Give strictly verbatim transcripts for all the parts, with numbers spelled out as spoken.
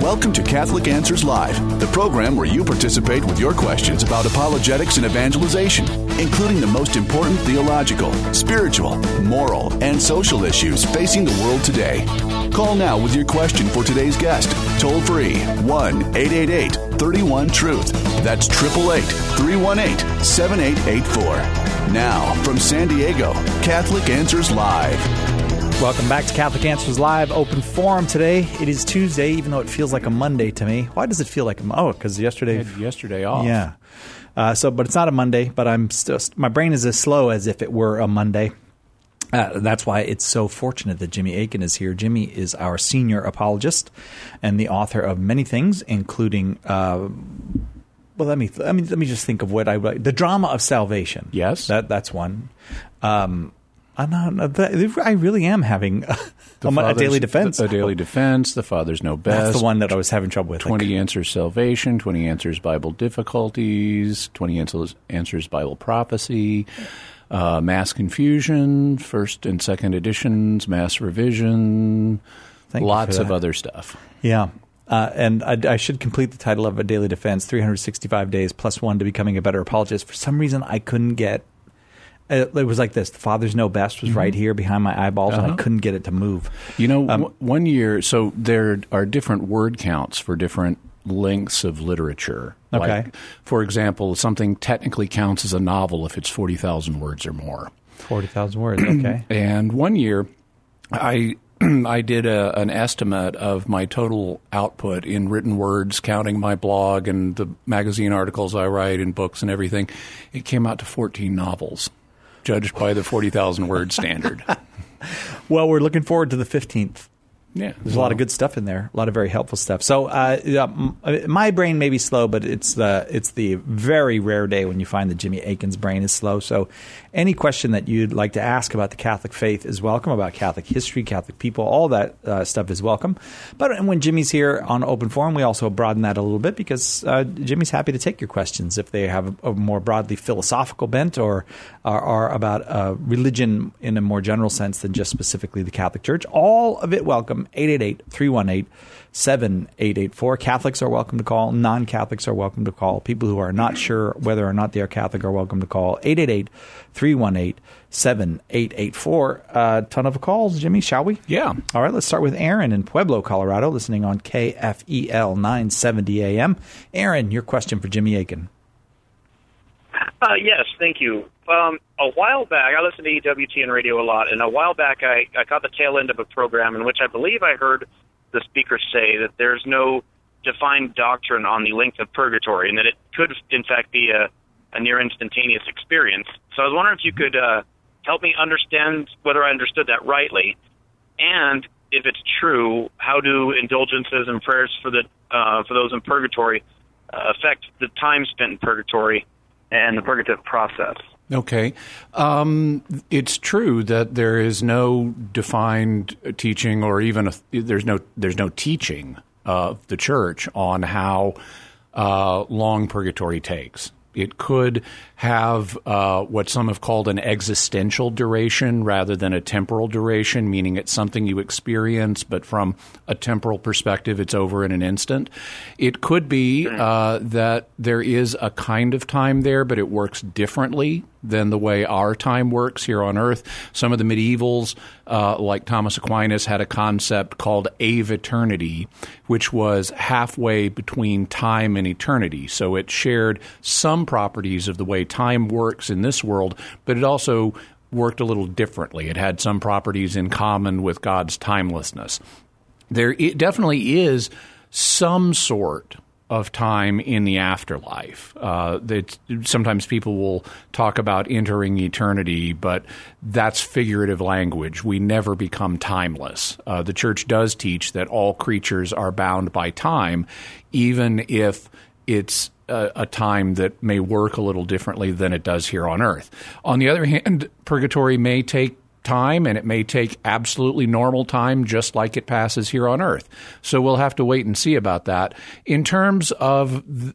Welcome to Catholic Answers Live, the program where you participate with your questions about apologetics and evangelization, including the most important theological, spiritual, moral, and social issues facing the world today. Call now with your question for today's guest. Toll free, one eight eight eight, three one, truth. That's eight eight eight, three one eight, seven eight eight four. Now, from San Diego, Catholic Answers Live. Welcome back to Catholic Answers Live, open forum today. It is Tuesday, even though it feels like a Monday to me. Why does it feel like a Monday? Oh, because yesterday... I had yesterday off. Yeah. Uh, so, but it's not a Monday, but I'm still... My brain is as slow as if it were a Monday. Uh, that's why it's so fortunate that Jimmy Akin is here. Jimmy is our senior apologist and the author of many things, including... Uh, well, let me, let me let me just think of what I... The Drama of Salvation. Yes. That That's one. Um I'm not, I really am having a, a daily defense. A daily defense, The Fathers Know Best. That's the one that I was having trouble with. twenty Answers Salvation, twenty Answers Bible Difficulties, twenty Answers, answers Bible Prophecy, uh, Mass Confusion, first and second editions, Mass Revision, Thank lots of other stuff. Yeah. Uh, and I, I should complete the title of A Daily Defense, three hundred sixty-five days plus one to becoming a better apologist. For some reason, I couldn't get... It was like this. The Fathers Know Best was mm-hmm. right here behind my eyeballs, uh-huh. and I couldn't get it to move. You know, um, w- one year, so there are different word counts for different lengths of literature. Okay. Like, for example, something technically counts as a novel if it's forty thousand words or more. forty thousand words, okay. And one year, I... I did a, an estimate of my total output in written words, counting my blog and the magazine articles I write and books and everything. It came out to fourteen novels, judged by the forty thousand word standard. Well, we're looking forward to the fifteenth. Yeah, There's well, a lot of good stuff in there, a lot of very helpful stuff. So uh, yeah, my brain may be slow, but it's the it's the very rare day when you find that Jimmy Akin's brain is slow. So any question that you'd like to ask about the Catholic faith is welcome, about Catholic history, Catholic people, all that uh, stuff is welcome. But when Jimmy's here on Open Forum, we also broaden that a little bit because uh, Jimmy's happy to take your questions if they have a, a more broadly philosophical bent or are, are about uh, religion in a more general sense than just specifically the Catholic Church. All of it welcome. eight eight eight, three one eight, seven eight eight four. Catholics are welcome to call. Non-Catholics are welcome to call. People who are not sure whether or not they are Catholic are welcome to call. eight eight eight, three one eight, seven eight eight four. A uh, ton of calls, Jimmy, shall we? Yeah. All right, let's start with Aaron in Pueblo, Colorado, listening on K F E L nine seventy A M. Aaron, your question for Jimmy Akin. Uh, yes, thank you. Um, a while back, I listen to E W T N radio a lot, and a while back I, I caught the tail end of a program in which I believe I heard the speaker say that there's no defined doctrine on the length of purgatory, and that it could, in fact, be a, a near instantaneous experience. So I was wondering if you could uh, help me understand whether I understood that rightly, and if it's true, how do indulgences and prayers for the uh, for those in purgatory uh, affect the time spent in purgatory and the purgative process? Okay. Um, it's true that there is no defined teaching or even a, there's no there's no teaching of the Church on how uh, long purgatory takes. It could have uh, what some have called an existential duration rather than a temporal duration, meaning it's something you experience, but from a temporal perspective, it's over in an instant. It could be uh, that there is a kind of time there, but it works differently than the way our time works here on Earth. Some of the medievals, uh, like Thomas Aquinas, had a concept called aeviternity, which was halfway between time and eternity. So it shared some properties of the way time works in this world, but it also worked a little differently. It had some properties in common with God's timelessness. There it definitely is some sort of time in the afterlife. Uh, that sometimes people will talk about entering eternity, but that's figurative language. We never become timeless. Uh, the Church does teach that all creatures are bound by time, even if it's a, a time that may work a little differently than it does here on Earth. On the other hand, purgatory may take time, and it may take absolutely normal time just like it passes here on Earth. So we'll have to wait and see about that. In terms of th-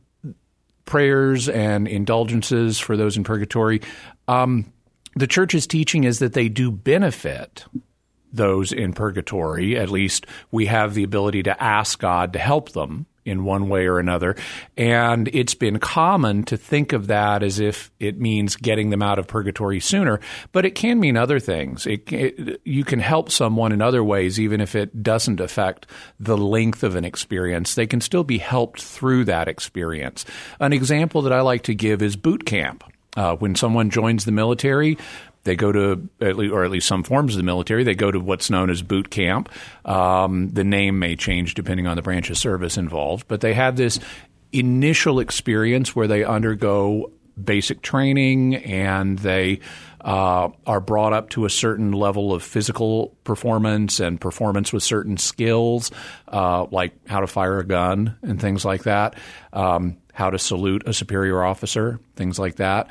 prayers and indulgences for those in purgatory, um, the Church's teaching is that they do benefit those in purgatory. At least we have the ability to ask God to help them in one way or another. And it's been common to think of that as if it means getting them out of purgatory sooner, but it can mean other things. It, it, you can help someone in other ways, even if it doesn't affect the length of an experience. They can still be helped through that experience. An example that I like to give is boot camp. Uh, when someone joins the military, they go to, at least, or at least some forms of the military, they go to what's known as boot camp. Um, the name may change depending on the branch of service involved, but they have this initial experience where they undergo basic training and they uh, are brought up to a certain level of physical performance and performance with certain skills, uh, like how to fire a gun and things like that. Um, how to salute a superior officer, things like that.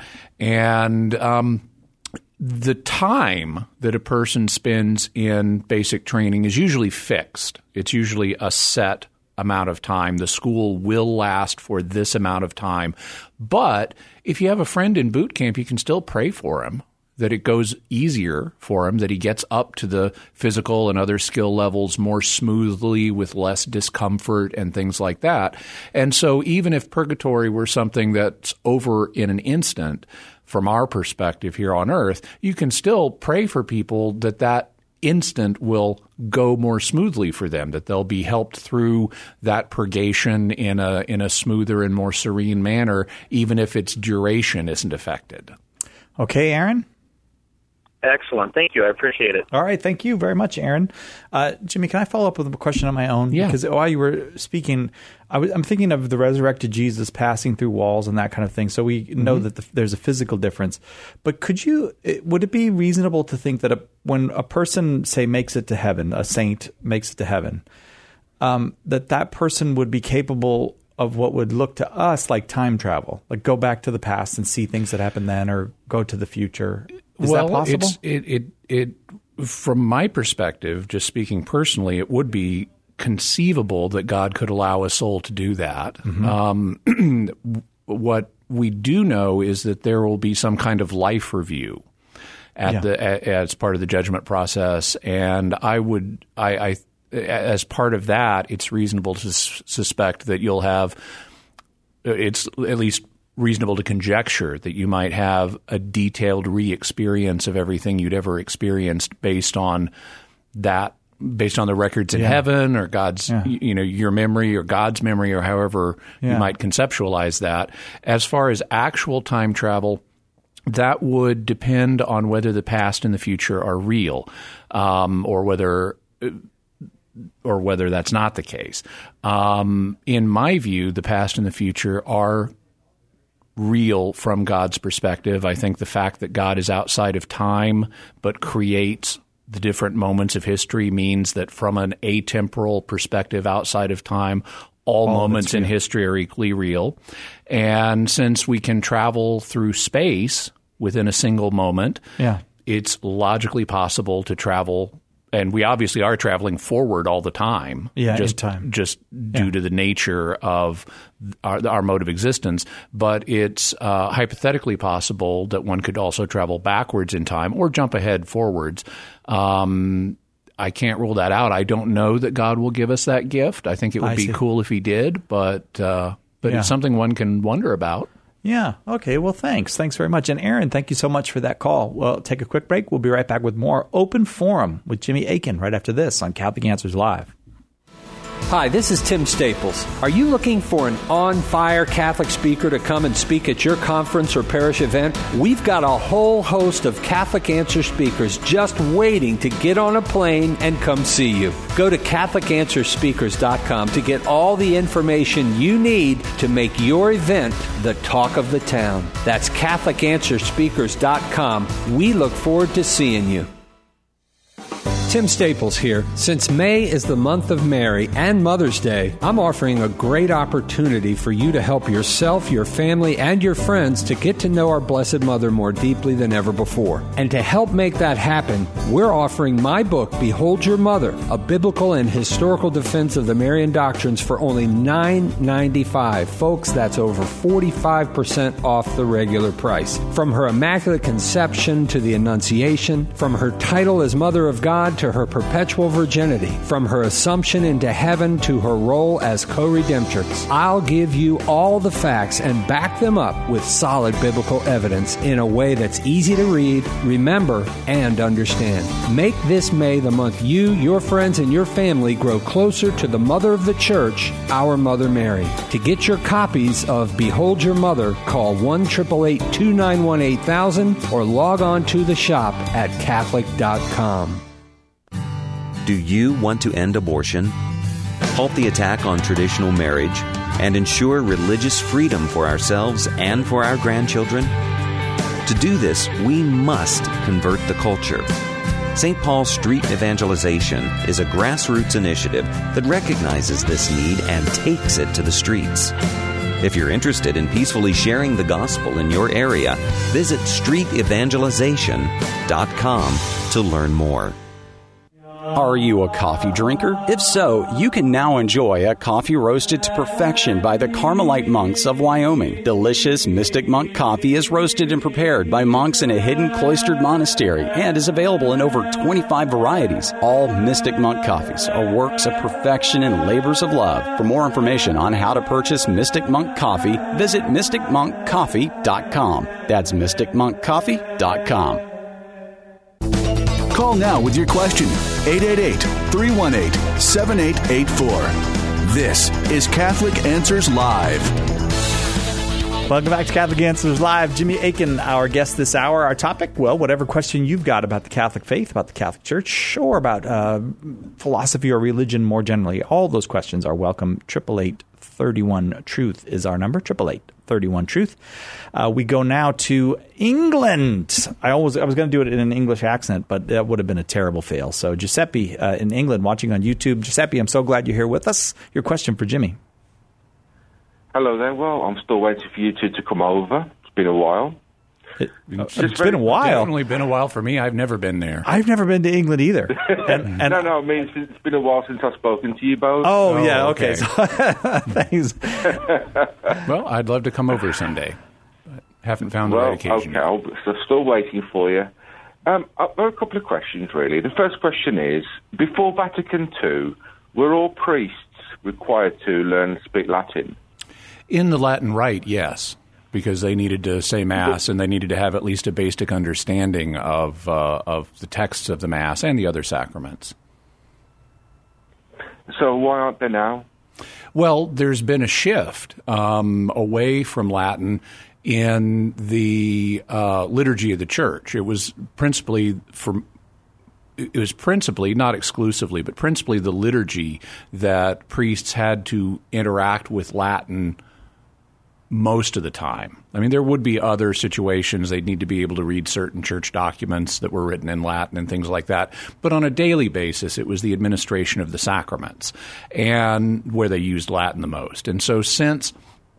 And um, the time that a person spends in basic training is usually fixed. It's usually a set amount of time. The school will last for this amount of time. But if you have a friend in boot camp, you can still pray for him, that it goes easier for him, that he gets up to the physical and other skill levels more smoothly with less discomfort and things like that. And so even if purgatory were something that's over in an instant, from our perspective here on earth, you can still pray for people that that instant will go more smoothly for them, that they'll be helped through that purgation in a in a smoother and more serene manner, even if its duration isn't affected. Okay, Aaron? Excellent. Thank you. I appreciate it. All right. Thank you very much, Aaron. Uh, Jimmy, can I follow up with a question on my own? Yeah. Because while you were speaking, I was, I'm thinking of the resurrected Jesus passing through walls and that kind of thing. So we know mm-hmm. that the, there's a physical difference. But could you, would it be reasonable to think that a, when a person, say, makes it to heaven, a saint makes it to heaven, um, that that person would be capable of what would look to us like time travel, like go back to the past and see things that happened then or go to the future? Is well, that possible? It's, it, it, it, from my perspective, just speaking personally, it would be conceivable that God could allow a soul to do that. Mm-hmm. Um, what we do know is that there will be some kind of life review at yeah. the a, as part of the judgment process, and I would, I, I as part of that, it's reasonable to s- suspect that you'll have, it's at least reasonable to conjecture that you might have a detailed re-experience of everything you'd ever experienced based on that, based on the records in yeah. heaven or God's, yeah. you know, your memory or God's memory or however yeah. you might conceptualize that. As far as actual time travel, that would depend on whether the past and the future are real, um, or whether or whether that's not the case. Um, in my view, the past and the future are real from God's perspective. I think the fact that God is outside of time but creates the different moments of history means that from an atemporal perspective outside of time, all, all moments in history are equally real. And since we can travel through space within a single moment, yeah. it's logically possible to travel. And we obviously are traveling forward all the time, yeah, just, time. just due yeah. to the nature of our, our mode of existence. But it's uh, hypothetically possible that one could also travel backwards in time or jump ahead forwards. Um, I can't rule that out. I don't know that God will give us that gift. I think it would I be see. cool if he did, but uh, but yeah. it's something one can wonder about. Yeah. Okay. Well, thanks. Thanks very much. And Aaron, thank you so much for that call. Well, take a quick break. We'll be right back with more Open Forum with Jimmy Akin right after this on Catholic Answers Live. Hi, this is Tim Staples. Are you looking for an on-fire Catholic speaker to come and speak at your conference or parish event? We've got a whole host of Catholic Answer speakers just waiting to get on a plane and come see you. Go to Catholic Answer Speakers dot com to get all the information you need to make your event the talk of the town. That's Catholic Answer Speakers dot com. We look forward to seeing you. Tim Staples here. Since May is the month of Mary and Mother's Day, I'm offering a great opportunity for you to help yourself, your family, and your friends to get to know our Blessed Mother more deeply than ever before. And to help make that happen, we're offering my book, Behold Your Mother, a biblical and historical defense of the Marian doctrines for only nine dollars and ninety-five cents. Folks, that's over forty-five percent off the regular price. From her Immaculate Conception to the Annunciation, from her title as Mother of God to to her perpetual virginity, from her assumption into heaven to her role as co-redemptrix. I'll give you all the facts and back them up with solid biblical evidence in a way that's easy to read, remember, and understand. Make this May the month you, your friends, and your family grow closer to the Mother of the Church, our Mother Mary. To get your copies of Behold Your Mother, call one eight eight eight, two nine one, eight thousand or log on to the shop at Catholic dot com. Do you want to end abortion, halt the attack on traditional marriage, and ensure religious freedom for ourselves and for our grandchildren? To do this, we must convert the culture. Saint Paul's Street Evangelization is a grassroots initiative that recognizes this need and takes it to the streets. If you're interested in peacefully sharing the gospel in your area, visit street evangelization dot com to learn more. Are you a coffee drinker? If so, you can now enjoy a coffee roasted to perfection by the Carmelite monks of Wyoming. Delicious Mystic Monk coffee is roasted and prepared by monks in a hidden cloistered monastery and is available in over twenty-five varieties. All Mystic Monk coffees are works of perfection and labors of love. For more information on how to purchase Mystic Monk coffee, visit mystic monk coffee dot com. That's mystic monk coffee dot com. Call now with your question, eight eight eight, three one eight, seven eight eight four. This is Catholic Answers Live. Welcome back to Catholic Answers Live. Jimmy Akin, our guest this hour. Our topic, well, whatever question you've got about the Catholic faith, about the Catholic Church, or about uh, philosophy or religion more generally, all those questions are welcome. eight eight eight, three one, truth is our number, eight eight eight, three one, truth. Uh, we go now to England. I always I was going to do it in an English accent, but that would have been a terrible fail. So Giuseppe uh, in England, watching on YouTube. Giuseppe, I'm so glad you're here with us. Your question for Jimmy. Hello there. Well, I'm still waiting for you two to come over. It's been a while. It, uh, it's been a while. Definitely been a while for me. I've never been there. I've never been to England either. And, and no, no, I mean, it's been a while since I've spoken to you both. Oh, oh yeah, okay. okay. So, thanks. Well, I'd love to come over someday. But haven't found the well, right occasion. Okay, I'll, so still waiting for you. Um, I've got a couple of questions, really. The first question is, before Vatican Two, were all priests required to learn to speak Latin? In the Latin Rite, yes, because they needed to say Mass and they needed to have at least a basic understanding of uh, of the texts of the Mass and the other sacraments. So why aren't they now? Well, there's been a shift um, away from Latin in the uh, liturgy of the Church. It was principally for It was principally, not exclusively, but principally the liturgy that priests had to interact with Latin most of the time. I mean, there would be other situations they'd need to be able to read certain church documents that were written in Latin and things like that. But on a daily basis, it was the administration of the sacraments and where they used Latin the most. And so since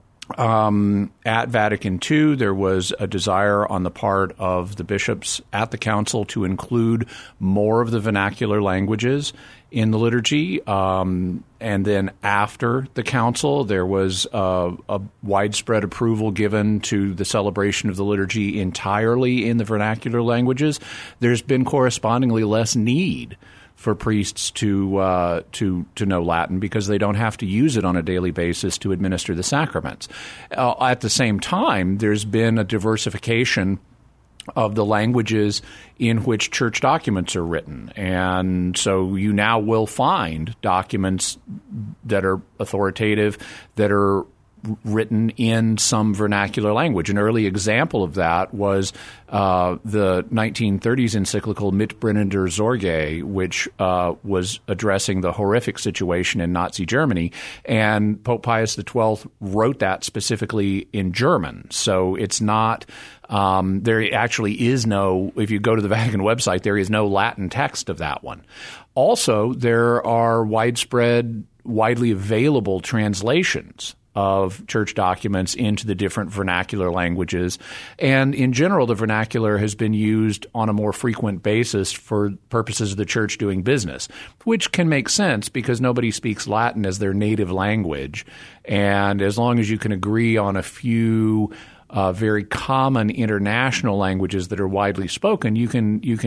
Um, at Vatican Two, there was a desire on the part of the bishops at the council to include more of the vernacular languages in the liturgy. Um, and then after the council, there was uh, a widespread approval given to the celebration of the liturgy entirely in the vernacular languages. There's been correspondingly less need for priests to uh, to to know Latin because they don't have to use it on a daily basis to administer the sacraments. Uh, at the same time, there's been a diversification of the languages in which church documents are written. And so you now will find documents that are authoritative, that are written in some vernacular language. An early example of that was uh, the nineteen thirties encyclical Mitbrennender Sorge, which uh, was addressing the horrific situation in Nazi Germany. And Pope Pius the twelfth wrote that specifically in German. So it's not um, – there actually is no – if you go to the Vatican website, there is no Latin text of that one. Also, there are widespread, widely available translations of church documents into the different vernacular languages. And in general, the vernacular has been used on a more frequent basis for purposes of the church doing business, which can make sense because nobody speaks Latin as their native language. And as long as you can agree on a few uh, very common international languages that are widely spoken, you can you can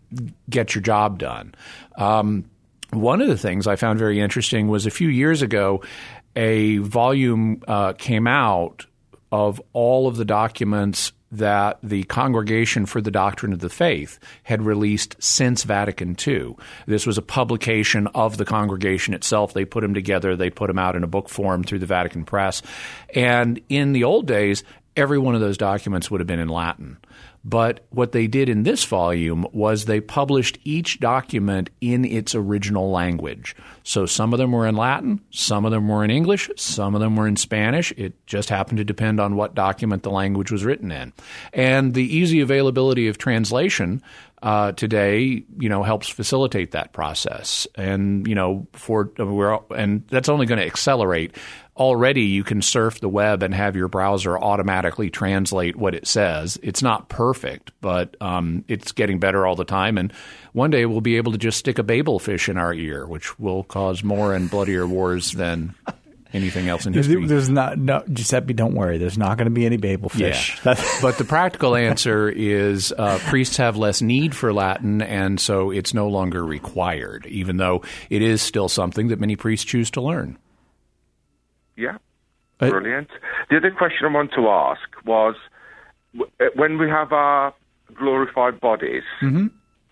get your job done. Um, one of the things I found very interesting was a few years ago, a volume uh, came out of all of the documents that the Congregation for the Doctrine of the Faith had released since Vatican Two. This was a publication of the congregation itself. They put them together. They put them out in a book form through the Vatican Press. And in the old days, every one of those documents would have been in Latin. But what they did in this volume was they published each document in its original language. So some of them were in Latin, some of them were in English, some of them were in Spanish. It just happened to depend on what document the language was written in. And the easy availability of translation uh, today, you know, helps facilitate that process. And, you know, for we're and that's only going to accelerate. Already you can surf the web and have your browser automatically translate what it says. It's not perfect, but um, it's getting better all the time. And one day we'll be able to just stick a Babel fish in our ear, which will cause more and bloodier wars than anything else in history. There's not, no, Giuseppe, don't worry. There's not going to be any Babel fish. Yeah. But the practical answer is uh, priests have less need for Latin, and so it's no longer required, even though it is still something that many priests choose to learn. Yeah, brilliant. The other question I want to ask was, when we have our glorified bodies, mm-hmm.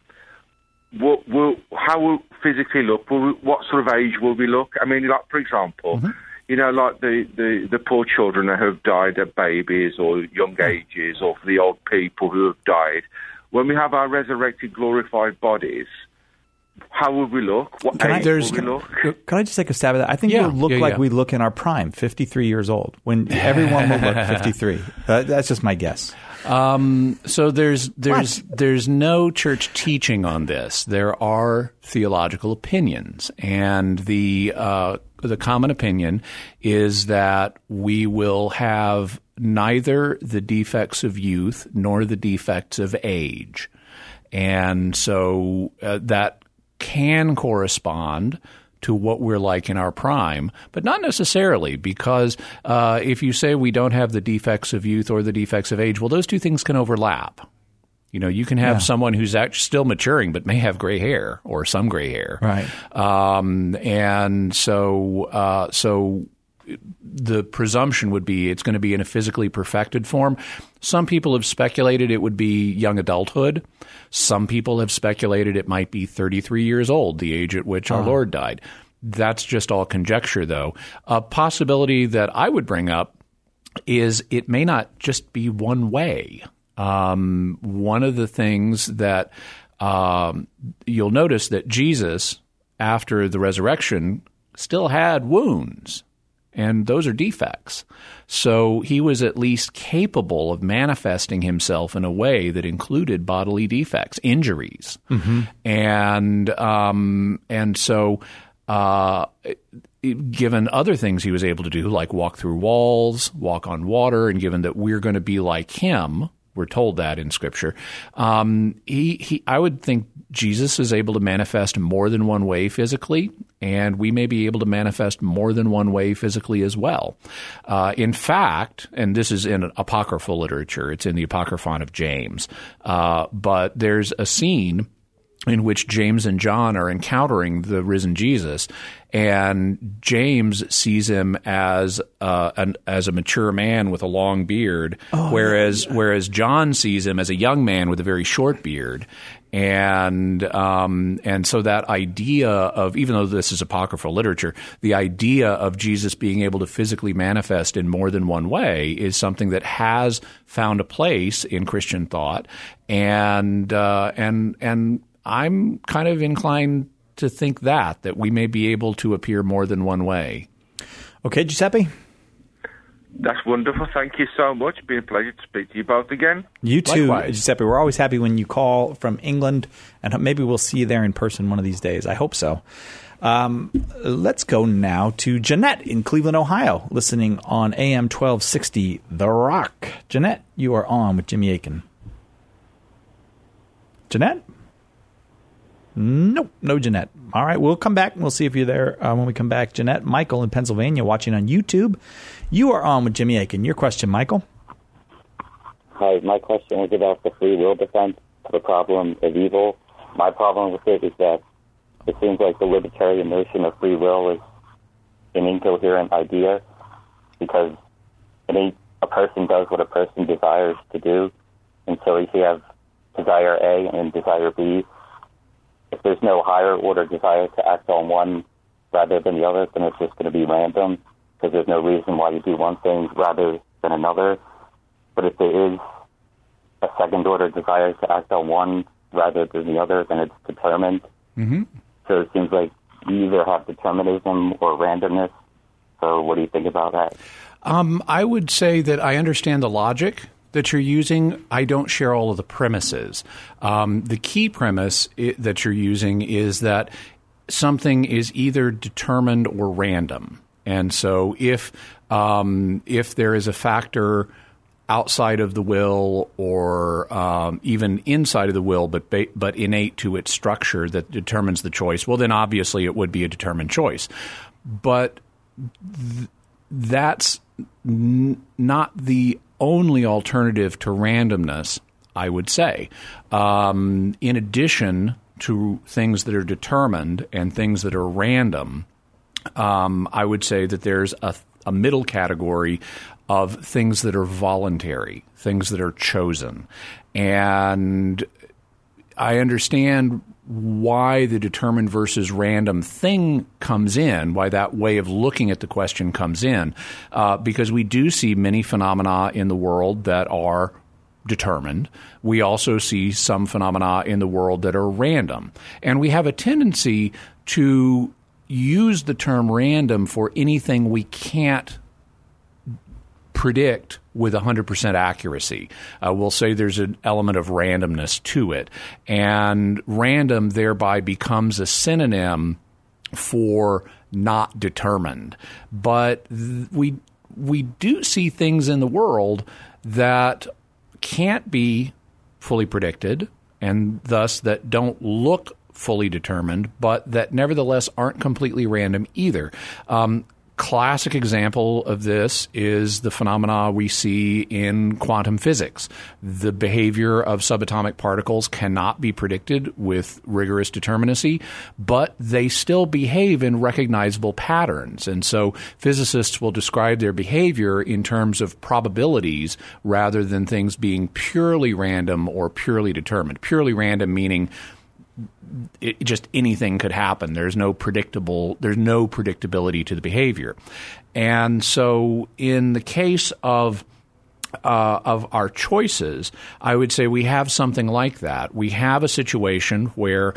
will, will, how will physically look? Will we, what sort of age will we look? I mean, like, for example, mm-hmm. you know, like the, the, the poor children who have died at babies or young ages, or for the old people who have died, when we have our resurrected glorified bodies, how will we look? What can age I, will we look? Can I just take a stab at that? I think yeah, we'll look yeah, like yeah. we look in our prime, fifty-three years old, when everyone will look fifty-three. Uh, that's just my guess. Um, so there's there's what? there's no church teaching on this. There are theological opinions, and the uh, the common opinion is that we will have neither the defects of youth nor the defects of age, and so uh, that can correspond to what we're like in our prime, but not necessarily, because uh, if you say we don't have the defects of youth or the defects of age, well, those two things can overlap. You know, you can have yeah. someone who's actually still maturing but may have gray hair or some gray hair. Right. Um, and so, uh, so the presumption would be it's going to be in a physically perfected form. Some people have speculated it would be young adulthood. Some people have speculated it might be thirty-three years old, the age at which our oh. Lord died. That's just all conjecture, though. A possibility that I would bring up is it may not just be one way. Um, one of the things that um, you'll notice that Jesus, after the resurrection, still had wounds. And those are defects. So he was at least capable of manifesting himself in a way that included bodily defects, injuries. Mm-hmm. And um, and so uh, given other things he was able to do, like walk through walls, walk on water, and given that we're going to be like him, we're told that in Scripture, um, he, he, I would think Jesus is able to manifest more than one way physically, and we may be able to manifest more than one way physically as well. Uh, in fact, and this is in apocryphal literature, it's in the Apocryphon of James, uh, but there's a scene in which James and John are encountering the risen Jesus, and James sees him as uh, an, as a mature man with a long beard, oh, whereas yeah. whereas John sees him as a young man with a very short beard. And um, and so that idea of, even though this is apocryphal literature, the idea of Jesus being able to physically manifest in more than one way is something that has found a place in Christian thought, and uh, and and I'm kind of inclined to think that that we may be able to appear more than one way. Okay, Giuseppe. That's wonderful. Thank you so much. It's been a pleasure to speak to you both again. You too, Likewise. Giuseppe. We're always happy when you call from England, and maybe we'll see you there in person one of these days. I hope so. Um, let's go now to Jeanette in Cleveland, Ohio, listening on A M twelve sixty, The Rock. Jeanette, you are on with Jimmy Akin. Jeanette? Nope, no Jeanette. All right, we'll come back and we'll see if you're there uh, when we come back. Jeanette, Michael in Pennsylvania watching on YouTube. You are on with Jimmy Akin. Your question, Michael? Hi, my question was about the free will defense of the problem of evil. my problem with it is that it seems like the libertarian notion of free will is an incoherent idea, because any, a person does what a person desires to do. And so if you have desire A and desire B, if there's no higher order desire to act on one rather than the other, then it's just going to be random, because there's no reason why you do one thing rather than another. But if there is a second order desire to act on one rather than the other, then it's determined. Mm-hmm. So it seems like you either have determinism or randomness. So what do you think about that? Um, I would say that I understand the logic that you're using. I don't share all of the premises. Um, the key premise I- that you're using is that something is either determined or random. And so if um, if there is a factor outside of the will or um, even inside of the will, but ba- but innate to its structure that determines the choice, well, then obviously it would be a determined choice. But th- that's n- not the only alternative to randomness, I would say. Um, in addition to things that are determined and things that are random, um, I would say that there's a, a middle category of things that are voluntary, things that are chosen. And I understand why the determined versus random thing comes in, why that way of looking at the question comes in, uh, because we do see many phenomena in the world that are determined. We also see some phenomena in the world that are random. And we have a tendency to use the term random for anything we can't predict with one hundred percent accuracy. Uh, we'll say there's an element of randomness to it. And random thereby becomes a synonym for not determined. But th- we we do see things in the world that can't be fully predicted, and thus that don't look fully determined, but that nevertheless aren't completely random either. Um, classic example of this is the phenomena we see in quantum physics. The behavior of subatomic particles cannot be predicted with rigorous determinacy, but they still behave in recognizable patterns. And so physicists will describe their behavior in terms of probabilities rather than things being purely random or purely determined. Purely random meaning It, just anything could happen. There's no predictable. There's no predictability to the behavior, and so in the case of uh, of our choices, I would say we have something like that. We have a situation where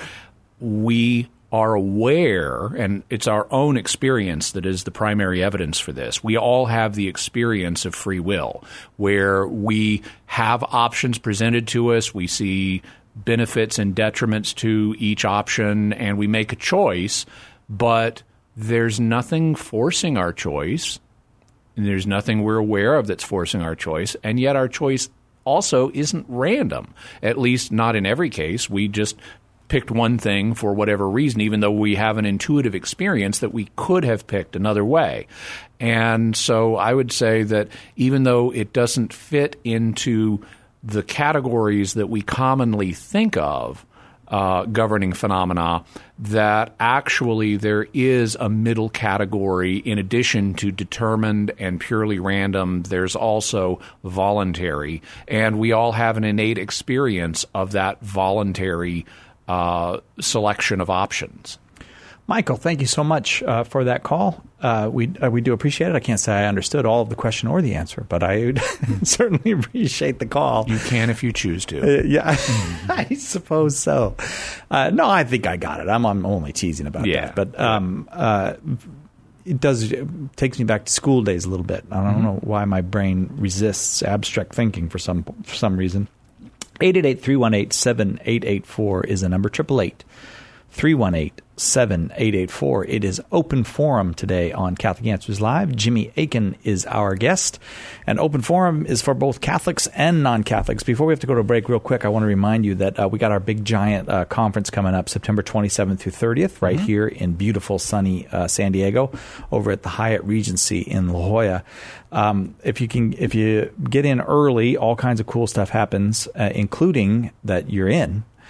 we are aware, and it's our own experience that is the primary evidence for this. We all have the experience of free will, where we have options presented to us. We see benefits and detriments to each option, and we make a choice, but there's nothing forcing our choice, and there's nothing we're aware of that's forcing our choice, and yet our choice also isn't random, at least not in every case. We just picked one thing for whatever reason, even though we have an intuitive experience that we could have picked another way. And so I would say that even though it doesn't fit into the categories that we commonly think of uh, governing phenomena, that actually there is a middle category. In addition to determined and purely random, there's also voluntary. And we all have an innate experience of that voluntary uh, selection of options. Michael, thank you so much uh, for that call. Uh, we uh, we do appreciate it. I can't say I understood all of the question or the answer, but I certainly appreciate the call. You can if you choose to. Uh, yeah, I suppose so. Uh, no, I think I got it. I'm, I'm only teasing about yeah. that. But um, uh, it does it takes me back to school days a little bit. I don't mm-hmm. know why my brain resists abstract thinking for some for some reason. eight eight eight, three one eight, seven eight eight four is the number. triple eight, three one eight, seven eight eight four. It is open forum today on Catholic Answers Live. Jimmy Akin is our guest, and open forum is for both Catholics and non-Catholics. Before we have to go to a break real quick, I want to remind you that uh, we got our big giant uh, conference coming up September twenty-seventh through thirtieth right mm-hmm. here in beautiful sunny uh, San Diego over at the Hyatt Regency in La Jolla. Um, if you can, if you get in early, all kinds of cool stuff happens, uh, including that you're in.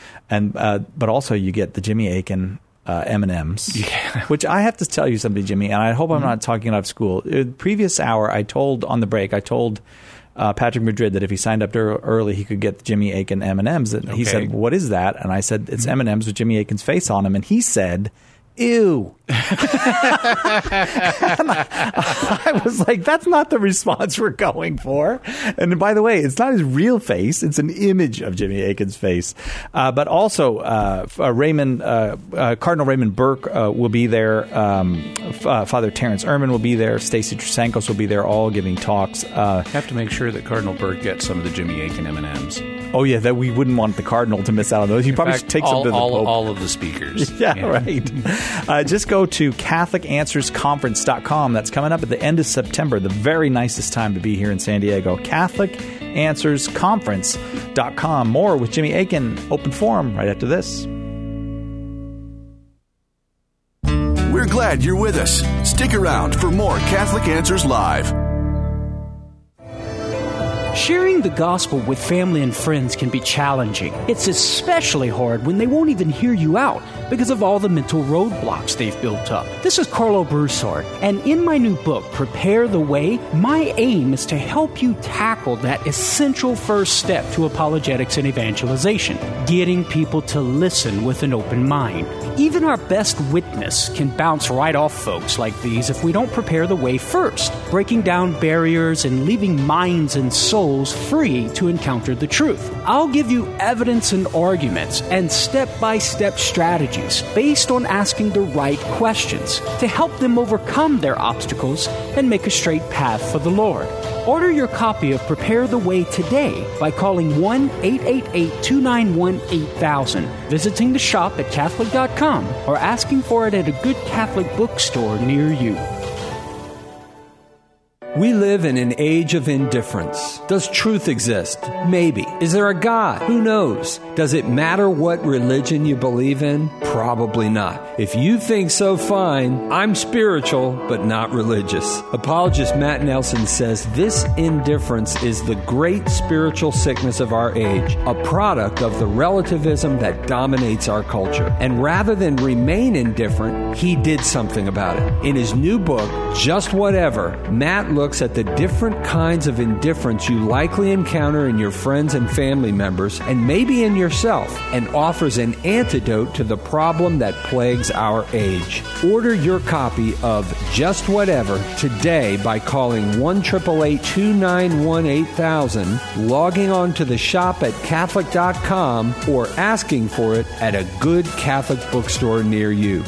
and uh, but also you get the Jimmy Akin uh, M and M's, yeah. which I have to tell you something, Jimmy, and I hope I'm mm-hmm. not talking out of school. In the previous hour, I told on the break, I told uh, Patrick Madrid that if he signed up early, he could get the Jimmy Akin M and M's. And okay. he said, "What is that?" And I said, "It's mm-hmm. M and M's with Jimmy Akin's face on them." And he said, "Ew." And I, I was like, that's not the response we're going for. And by the way, it's not his real face. It's an image of Jimmy Akin's face. Uh, but also, uh, uh, Raymond, uh, uh, Cardinal Raymond Burke uh, will be there. Um, uh, Father Terrence Ehrman will be there. Stacy Trasankos will be there, all giving talks. Uh, have to make sure that Cardinal Burke gets some of the Jimmy Akin M and M's. Oh, yeah, that we wouldn't want the Cardinal to miss out on those. He probably fact, should take all, some to the all, Pope. All of the speakers. yeah, yeah, right. Uh, just go to Catholic Answers Conference dot com. That's coming up at the end of September, the very nicest time to be here in San Diego. Catholic Answers Conference dot com. More with Jimmy Akin, open forum, right after this. We're glad you're with us. Stick around for more Catholic Answers Live. Sharing the gospel with family and friends can be challenging. It's especially hard when they won't even hear you out because of all the mental roadblocks they've built up. This is Carlo Broussard, and in my new book, Prepare the Way, my aim is to help you tackle that essential first step to apologetics and evangelization, getting people to listen with an open mind. Even our best witness can bounce right off folks like these if we don't prepare the way first, breaking down barriers and leaving minds and souls free to encounter the truth. I'll give you evidence and arguments and step-by-step strategies based on asking the right questions to help them overcome their obstacles and make a straight path for the Lord. Order your copy of Prepare the Way today by calling one eight eight eight, two nine one, eight thousand, visiting the shop at Catholic dot com, or asking for it at a good Catholic bookstore near you. We live in an age of indifference. Does truth exist? Maybe. Is there a God? Who knows? Does it matter what religion you believe in? Probably not. If you think so, fine. I'm spiritual, but not religious. Apologist Matt Nelson says this indifference is the great spiritual sickness of our age, a product of the relativism that dominates our culture. And rather than remain indifferent, he did something about it. In his new book, Just Whatever, Matt looks at the different kinds of indifference you likely encounter in your friends and family members, and maybe in yourself, and offers an antidote to the problem that plagues our age. Order your copy of Just Whatever today by calling one eight eight eight, two nine one, eight thousand, logging on to the shop at Catholic dot com, or asking for it at a good Catholic bookstore near you.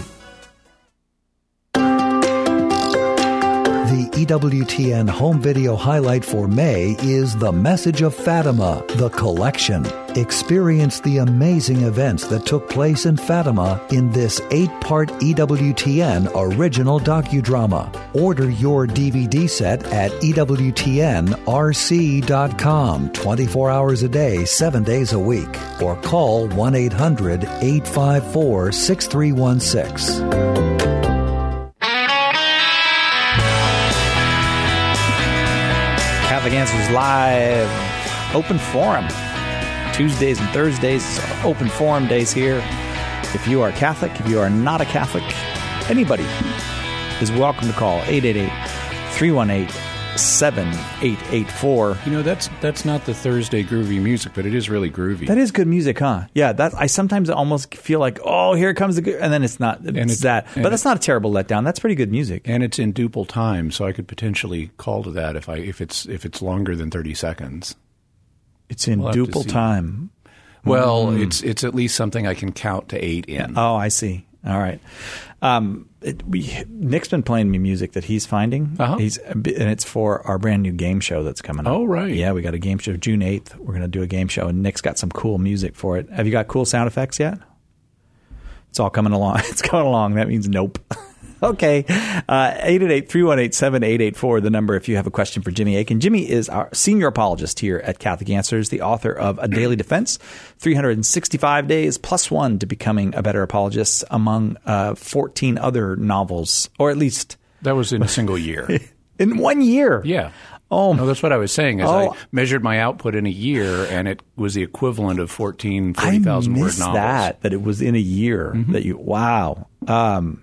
The E W T N home video highlight for May is The Message of Fatima, The Collection. Experience the amazing events that took place in Fatima in this eight-part E W T N original docudrama. Order your D V D set at E W T N R C dot com, twenty-four hours a day, seven days a week, or call one eight hundred, eight five four, six three one six. Catholic Answers Live, open forum. Tuesdays and Thursdays, open forum days here. If you are Catholic, if you are not a Catholic, anybody is welcome to call eight eight eight, three one eight, seven eight eight four. You know, that's that's not the Thursday groovy music, but it is really groovy. That is good music, huh? Yeah, that I sometimes almost feel like, oh, here comes the good, and then it's not. It's, and it's that. But that's not a terrible letdown. That's pretty good music. And it's in duple time, so I could potentially call to that if I if it's if it's longer than thirty seconds. It's in we'll duple time. Well, mm. it's it's at least something I can count to eight in. Oh, I see. All right. Um, it, we, Nick's been playing me music that he's finding. Uh-huh. He's and it's for our brand new game show that's coming up. Oh, right. Yeah, we got a game show June eighth. We're going to do a game show, and Nick's got some cool music for it. Have you got cool sound effects yet? It's all coming along. It's coming along. That means nope. Okay. Uh, eight eight eight, three one eight, seven eight eight four, the number if you have a question for Jimmy Akin. Jimmy is our senior apologist here at Catholic Answers, the author of A Daily Defense, three hundred sixty-five days plus one to becoming a better apologist, among uh, fourteen other novels, or at least... That was in a single year. In one year? Yeah. Oh, no, that's what I was saying. Is oh. I measured my output in a year, and it was the equivalent of fourteen, forty thousand word novels. that, that it was in a year Mm-hmm. that you, wow. Um,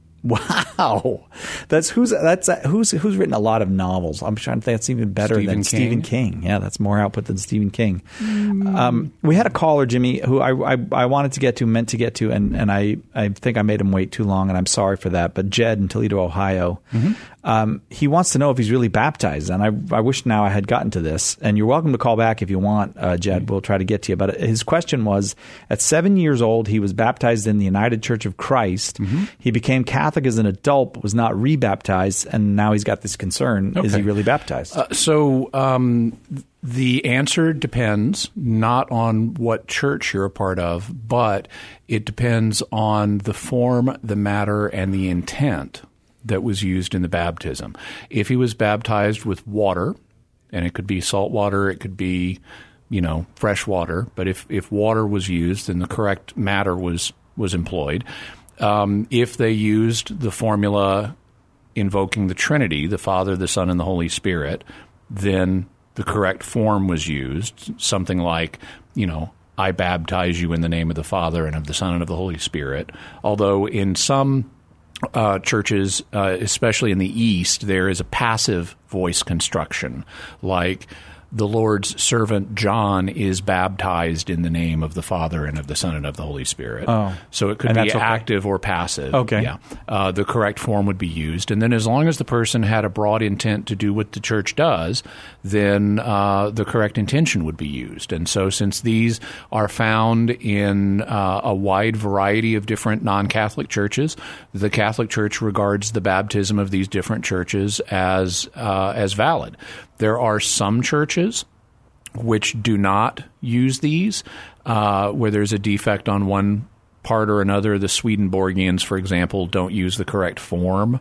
wow. That's who's, that's, who's, who's written a lot of novels. I'm trying to think that's even better Stephen than King. Stephen King. Yeah, that's more output than Stephen King. Mm. Um, we had a caller, Jimmy, who I, I, I wanted to get to, meant to get to, and, and I, I think I made him wait too long, and I'm sorry for that. But Jed in Toledo, Ohio, mm-hmm. um, he wants to know if he's really baptized. And I, I wish now I had gotten to this. And you're welcome to call back if you want, uh, Jed. Mm-hmm. We'll try to get to you. But his question was, at seven years old, he was baptized in the United Church of Christ. Mm-hmm. He became Catholic as an adult, but was not rebaptized. And now he's got this concern. Okay. Is he really baptized? Uh, so um, the answer depends not on what church you're a part of, but it depends on the form, the matter, and the intent that was used in the baptism. If he was baptized with water, and it could be salt water, it could be, you know, fresh water, but if, if water was used, then the correct matter was, was employed. Um, if they used the formula invoking the Trinity, the Father, the Son, and the Holy Spirit, then the correct form was used, something like, you know, I baptize you in the name of the Father and of the Son and of the Holy Spirit. Although in some uh, churches, uh, especially in the East, there is a passive voice construction, like the Lord's servant John is baptized in the name of the Father and of the Son and of the Holy Spirit. Oh. So it could And be that's okay. active or passive. Okay. Yeah. Uh, the correct form would be used. And then as long as the person had a broad intent to do what the church does, then uh, the correct intention would be used. And so since these are found in uh, a wide variety of different non-Catholic churches, the Catholic Church regards the baptism of these different churches as uh, as valid. There are some churches which do not use these, uh, where there's a defect on one part or another. The Swedenborgians, for example, don't use the correct form.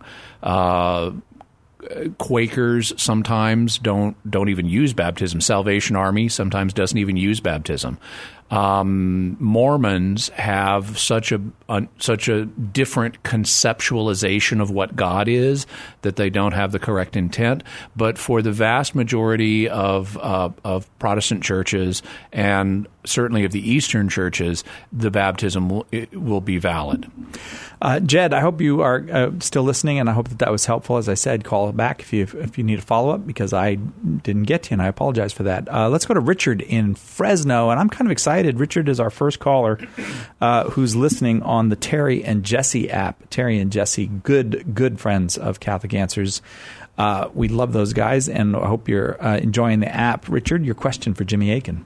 Uh, Quakers sometimes don't don't even use baptism. Salvation Army sometimes doesn't even use baptism. Um, Mormons have such a, a such a different conceptualization of what God is that they don't have the correct intent. But for the vast majority of uh, of Protestant churches and certainly of the Eastern churches, the baptism will, it will be valid. Uh, Jed, I hope you are uh, still listening, and I hope that that was helpful. As I said, call back if you if you need a follow-up, because I didn't get to you, and I apologize for that. Uh, let's go to Richard in Fresno, and I'm kind of excited. Richard is our first caller uh, who's listening on the Terry and Jesse app. Terry and Jesse, good, good friends of Catholic Answers. Uh, we love those guys, and I hope you're uh, enjoying the app. Richard, your question for Jimmy Akin.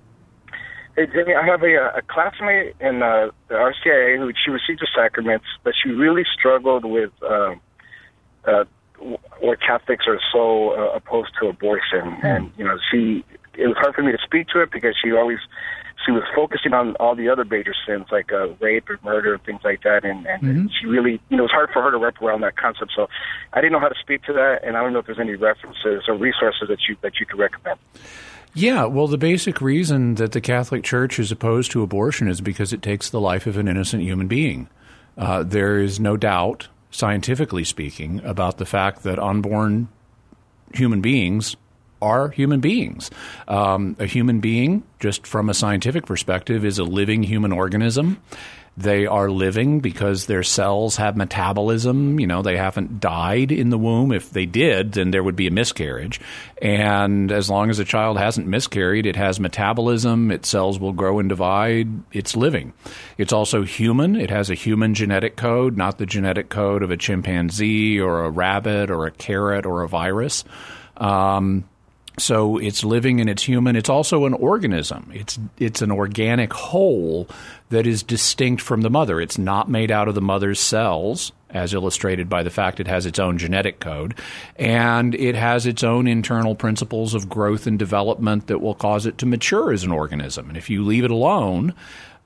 Hey, Jimmy, I have a, a classmate in uh, the R C I A who she received the sacraments, but she really struggled with uh, uh, where Catholics are so uh, opposed to abortion. Mm. And, you know, she it was hard for me to speak to it because she always she was focusing on all the other major sins like uh, rape and murder and things like that. And, and mm-hmm. she really, you know, it was hard for her to wrap around that concept. So I didn't know how to speak to that, and I don't know if there's any references or resources that you that you could recommend. Yeah, well, the basic reason that the Catholic Church is opposed to abortion is because it takes the life of an innocent human being. Uh, there is no doubt, scientifically speaking, about the fact that unborn human beings are human beings. Um, a human being, just from a scientific perspective, is a living human organism. They are living because their cells have metabolism. You know, they haven't died in the womb. If they did, then there would be a miscarriage. And as long as a child hasn't miscarried, it has metabolism. Its cells will grow and divide. It's living. It's also human. It has a human genetic code, not the genetic code of a chimpanzee or a rabbit or a carrot or a virus. Um, So it's living and it's human. It's also an organism. It's it's an organic whole that is distinct from the mother. It's not made out of the mother's cells, as illustrated by the fact it has its own genetic code, and it has its own internal principles of growth and development that will cause it to mature as an organism. And if you leave it alone,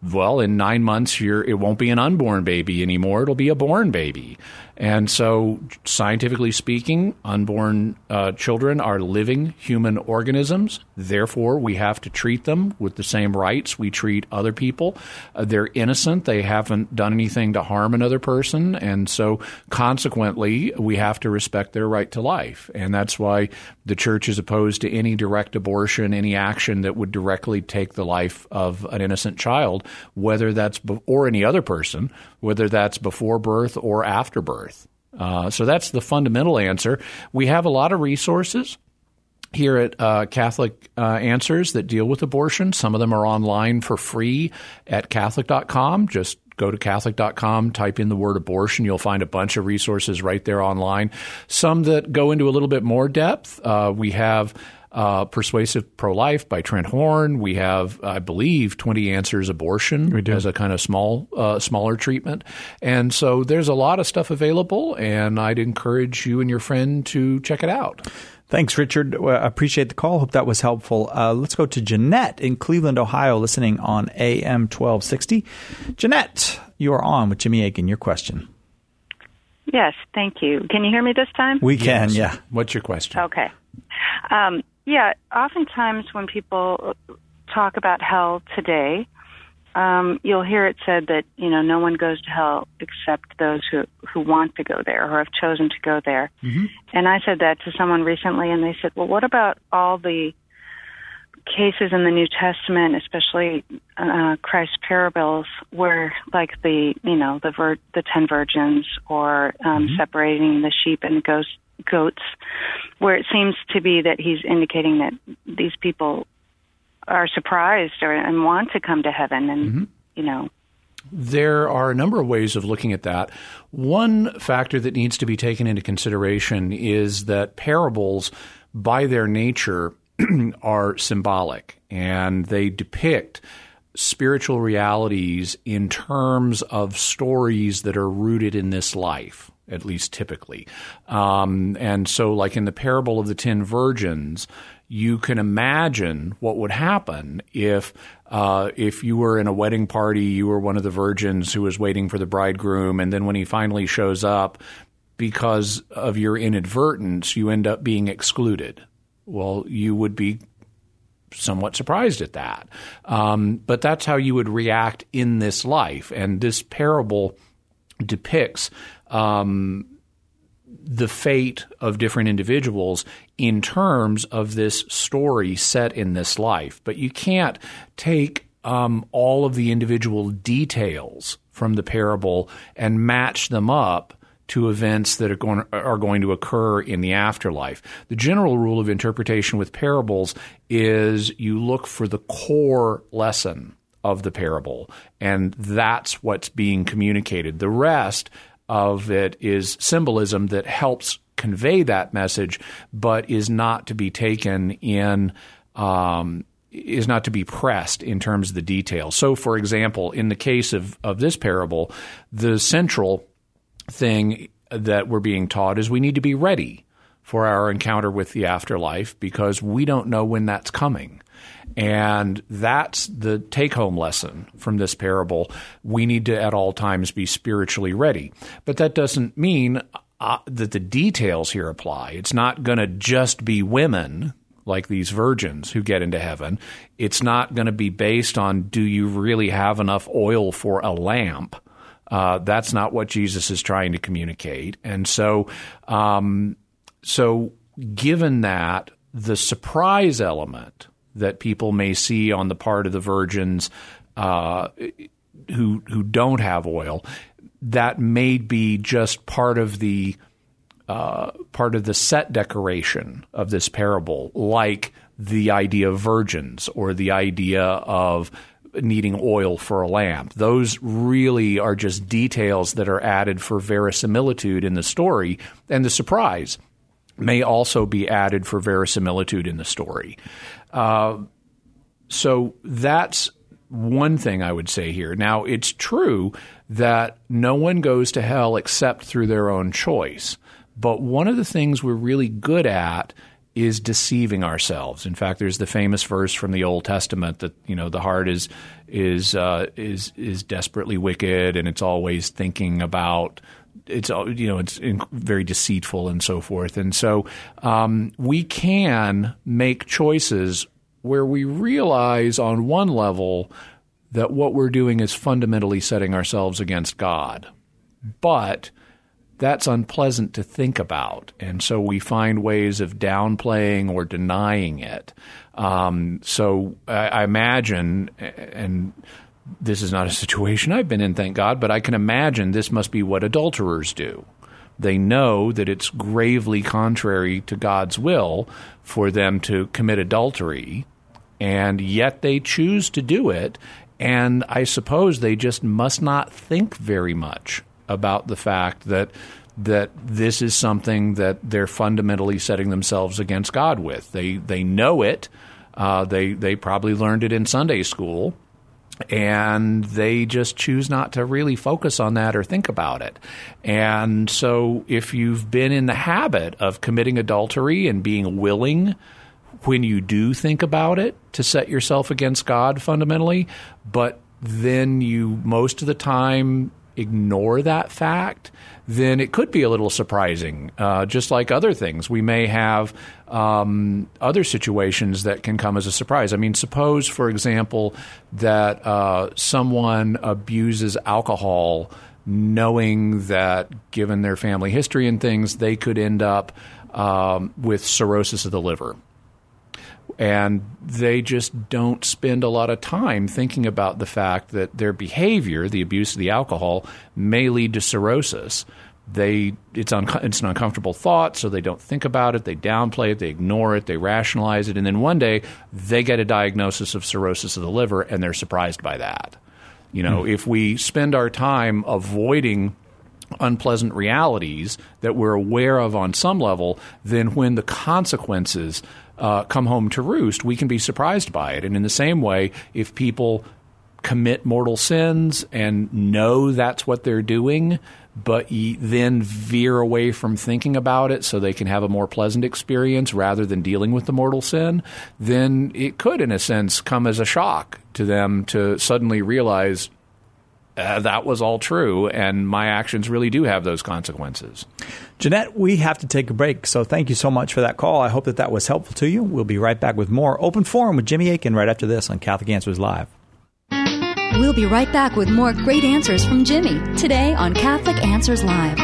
well, in nine months, you're, it won't be an unborn baby anymore. It'll be a born baby. And so, scientifically speaking, unborn uh, children are living human organisms. Therefore, we have to treat them with the same rights we treat other people. Uh, they're innocent. They haven't done anything to harm another person. And so, consequently, we have to respect their right to life. And that's why the church is opposed to any direct abortion, any action that would directly take the life of an innocent child, whether that's be- or any other person, whether that's before birth or after birth. Uh, so that's the fundamental answer. We have a lot of resources here at uh, Catholic uh, Answers that deal with abortion. Some of them are online for free at Catholic dot com. Just go to Catholic dot com, type in the word abortion. You'll find a bunch of resources right there online. Some that go into a little bit more depth. Uh, we have Uh, Persuasive Pro-Life by Trent Horn. We have, I believe, twenty Answers Abortion as a kind of small, uh, smaller treatment. And so there's a lot of stuff available, and I'd encourage you and your friend to check it out. Thanks, Richard. I appreciate the call. Hope that was helpful. Uh, let's go to Jeanette in Cleveland, Ohio, listening on A M twelve sixty. Jeanette, you are on with Jimmy Akin. Your question. Yes, thank you. Can you hear me this time? We can, Yes. yeah. What's your question? Okay. Um, yeah, oftentimes when people talk about hell today, um, you'll hear it said that, you know, no one goes to hell except those who, who want to go there or have chosen to go there. Mm-hmm. And I said that to someone recently, and they said, well, what about all the cases in the New Testament, especially uh, Christ's parables, where, like the, you know, the vir- the ten virgins, or um, mm-hmm. separating the sheep and goats, goats, where it seems to be that he's indicating that these people are surprised or and want to come to heaven, and mm-hmm. you know. There are a number of ways of looking at that. One factor that needs to be taken into consideration is that parables, by their nature, are symbolic, and they depict spiritual realities in terms of stories that are rooted in this life, at least typically. Um, and so, like in the parable of the ten virgins, you can imagine what would happen if uh, if you were in a wedding party, you were one of the virgins who was waiting for the bridegroom, and then when he finally shows up, because of your inadvertence, you end up being excluded. Well, you would be somewhat surprised at that. Um, but that's how you would react in this life. And this parable depicts um, the fate of different individuals in terms of this story set in this life. But you can't take um, all of the individual details from the parable and match them up to events that are going are going to occur in the afterlife. The general rule of interpretation with parables is you look for the core lesson of the parable, and that's what's being communicated. The rest of it is symbolism that helps convey that message, but is not to be taken in um, is not to be pressed in terms of the details. So, for example, in the case of, of this parable, the central thing that we're being taught is we need to be ready for our encounter with the afterlife, because we don't know when that's coming. And that's the take-home lesson from this parable. We need to at all times be spiritually ready. But that doesn't mean uh, that the details here apply. It's not going to just be women like these virgins who get into heaven. It's not going to be based on, do you really have enough oil for a lamp? Uh, that's not what Jesus is trying to communicate. And so, um, so given that, the surprise element that people may see on the part of the virgins uh, who who don't have oil, that may be just part of the uh, part of the set decoration of this parable, like the idea of virgins or the idea of needing oil for a lamp. Those really are just details that are added for verisimilitude in the story, and the surprise may also be added for verisimilitude in the story. Uh, so that's one thing I would say here. Now, it's true that no one goes to hell except through their own choice, but one of the things we're really good at is deceiving ourselves. In fact, there's the famous verse from the Old Testament that, you know, the heart is is uh, is is desperately wicked, and it's always thinking about it's you know it's very deceitful and so forth. And so um, we can make choices where we realize on one level that what we're doing is fundamentally setting ourselves against God, but that's unpleasant to think about, and so we find ways of downplaying or denying it. Um, so I, I imagine, and this is not a situation I've been in, thank God, but I can imagine this must be what adulterers do. They know that it's gravely contrary to God's will for them to commit adultery, and yet they choose to do it, and I suppose they just must not think very much about the fact that that this is something that they're fundamentally setting themselves against God with. They they know it. Uh, they they probably learned it in Sunday school, and they just choose not to really focus on that or think about it. And so if you've been in the habit of committing adultery and being willing when you do think about it to set yourself against God fundamentally, but then you most of the time ignore that fact, then it could be a little surprising. Uh, just like other things, we may have um, other situations that can come as a surprise. I mean, suppose, for example, that uh, someone abuses alcohol knowing that, given their family history and things, they could end up um, with cirrhosis of the liver. And they just don't spend a lot of time thinking about the fact that their behavior, the abuse of the alcohol, may lead to cirrhosis. They it's, un, it's an uncomfortable thought, so they don't think about it. They downplay it. They ignore it. They rationalize it. And then one day they get a diagnosis of cirrhosis of the liver, and they're surprised by that. You know, mm. if we spend our time avoiding unpleasant realities that we're aware of on some level, then when the consequences uh, come home to roost, we can be surprised by it. And in the same way, if people commit mortal sins and know that's what they're doing, but then veer away from thinking about it so they can have a more pleasant experience rather than dealing with the mortal sin, then it could, in a sense, come as a shock to them to suddenly realize Uh, that was all true, and my actions really do have those consequences. Jeanette, we have to take a break, so thank you so much for that call. I hope that that was helpful to you. We'll be right back with more Open Forum with Jimmy Akin right after this on Catholic Answers Live. We'll be right back with more great answers from Jimmy today on Catholic Answers Live.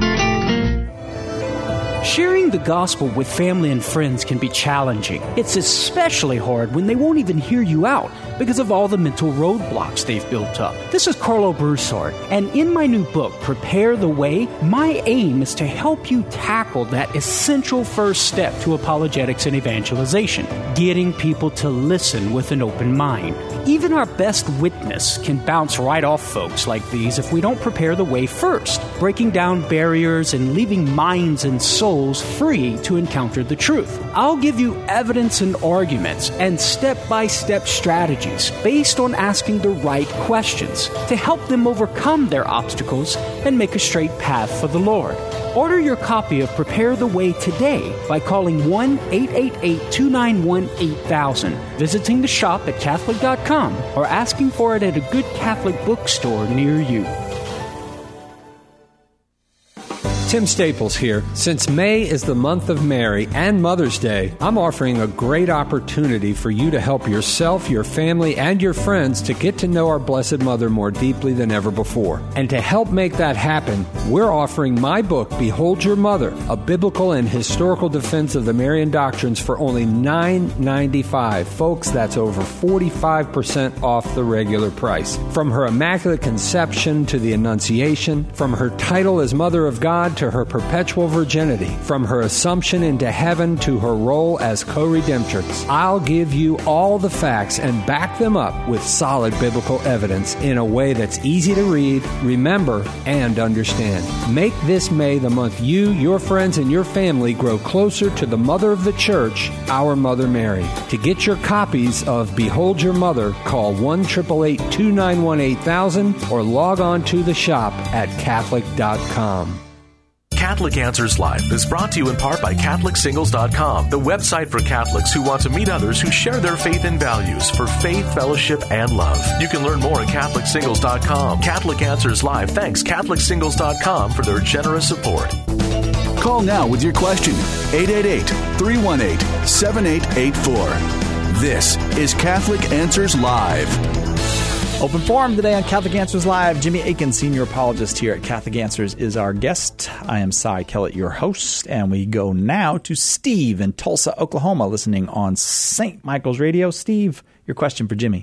Sharing the gospel with family and friends can be challenging. It's especially hard when they won't even hear you out because of all the mental roadblocks they've built up. This is Carlo Broussard, and in my new book, Prepare the Way, my aim is to help you tackle that essential first step to apologetics and evangelization, getting people to listen with an open mind. Even our best witness can bounce right off folks like these if we don't prepare the way first, breaking down barriers and leaving minds and souls free to encounter the truth. I'll give you evidence and arguments and step-by-step strategies based on asking the right questions to help them overcome their obstacles and make a straight path for the Lord. Order your copy of Prepare the Way today by calling one eight eight eight, two nine one, eight thousand, visiting the shop at Catholic dot com, or asking for it at a good Catholic bookstore near you. Tim Staples here. Since May is the month of Mary and Mother's Day, I'm offering a great opportunity for you to help yourself, your family, and your friends to get to know our Blessed Mother more deeply than ever before. And to help make that happen, we're offering my book, Behold Your Mother, a biblical and historical defense of the Marian doctrines for only nine dollars and ninety-five cents. Folks, that's over forty-five percent off the regular price. From her Immaculate Conception to the Annunciation, from her title as Mother of God to her perpetual virginity, from her assumption into heaven to her role as co-redemptrix, I'll give you all the facts and back them up with solid biblical evidence in a way that's easy to read, remember, and understand. Make this May the month you, your friends, and your family grow closer to the Mother of the Church, our Mother Mary. To get your copies of Behold Your Mother, call one eight eight eight, two nine one, eight thousand or log on to the shop at Catholic dot com. Catholic Answers Live is brought to you in part by Catholic Singles dot com, the website for Catholics who want to meet others who share their faith and values for faith, fellowship, and love. You can learn more at Catholic Singles dot com. Catholic Answers Live thanks Catholic Singles dot com for their generous support. Call now with your question. eight eight eight, three one eight, seven eight eight four. This is Catholic Answers Live. Open forum today on Catholic Answers Live. Jimmy Akin, senior apologist here at Catholic Answers, is our guest. I am Cy Kellett, your host, and we go now to Steve in Tulsa, Oklahoma, listening on Saint Michael's Radio. Steve, your question for Jimmy.